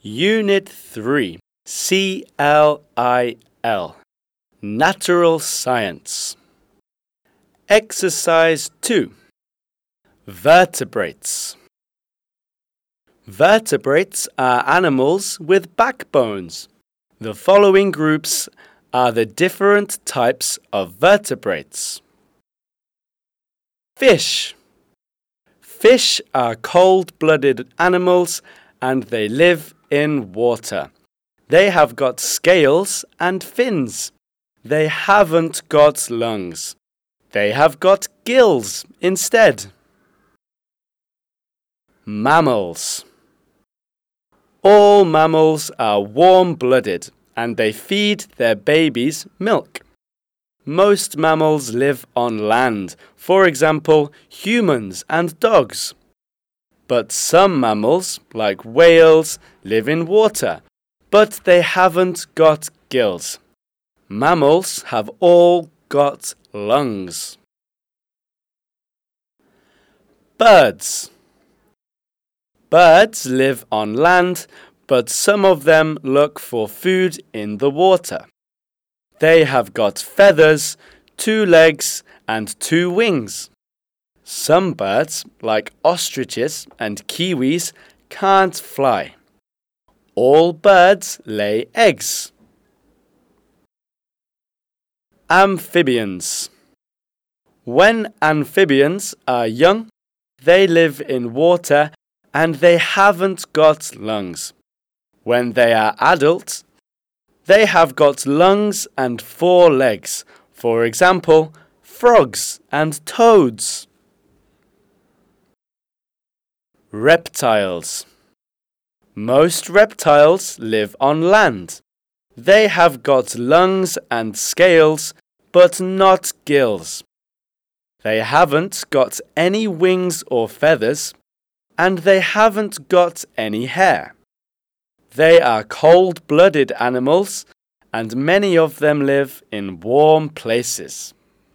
Unit 3, CLIL, Natural Science. Exercise 2, Vertebrates. Vertebrates are animals with backbones. The following groups are the different types of vertebrates. Fish. Fish are cold-blooded animals and they live in water. They have got scales and fins. They haven't got lungs. They have got gills instead. Mammals. All mammals are warm-blooded and they feed their babies milk. Most mammals live on land, for example, humans and dogs. But some mammals, like whales, live in water, but they haven't got gills. Mammals have all got lungs. Birds. Birds live on land, but some of them look for food in the water. They have got feathers, 2 legs, and 2 wings. Some birds, like ostriches and kiwis, can't fly. All birds lay eggs. Amphibians. When amphibians are young, they live in water and they haven't got lungs. When they are adults, they have got lungs and 4 legs. For example, frogs and toads. Reptiles. Most reptiles live on land. They have got lungs and scales, but not gills. They haven't got any wings or feathers, and they haven't got any hair. They are cold-blooded animals, and many of them live in warm places.